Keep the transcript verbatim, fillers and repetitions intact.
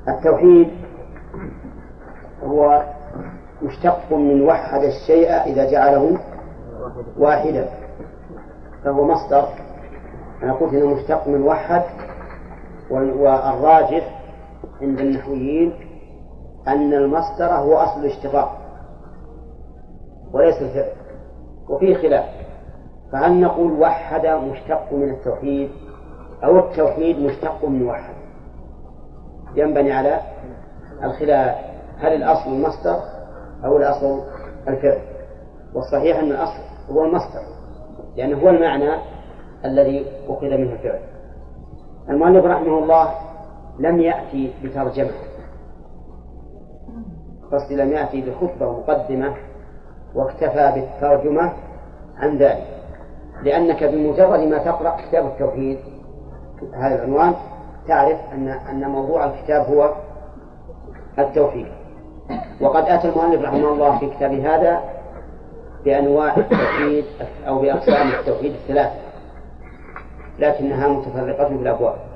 التوحيد هو مشتق من وحد الشيء إذا جعله واحدا، فهو مصدر. أنا قلت إنه مشتق من وحد، والراجح عند النحويين أن المصدر هو أصل الاشتقاق وليس الفعل، وفيه خلاف، فهل نقول وحد مشتق من التوحيد أو التوحيد مشتق من وحد؟ ينبني على الخلاف، هل الأصل المصدر أو الأصل الفعل؟ والصحيح أن الأصل هو المصدر، لأنه هو المعنى الذي أخذ منه الفعل. المؤلف رحمه الله لم يأتي بترجمة، قصدي لم يأتي بخطبة مقدمة واكتفى بالترجمة عن ذلك، لأنك بمجرد ما تقرأ كتاب التوحيد هذا العنوان تعرف أن أن موضوع الكتاب هو التوحيد. وقد أتى المؤلف رحمه الله في كتاب هذا بأنواع التوحيد أو بأقسام التوحيد الثلاثة، لكنها متفرقة في الأبواب.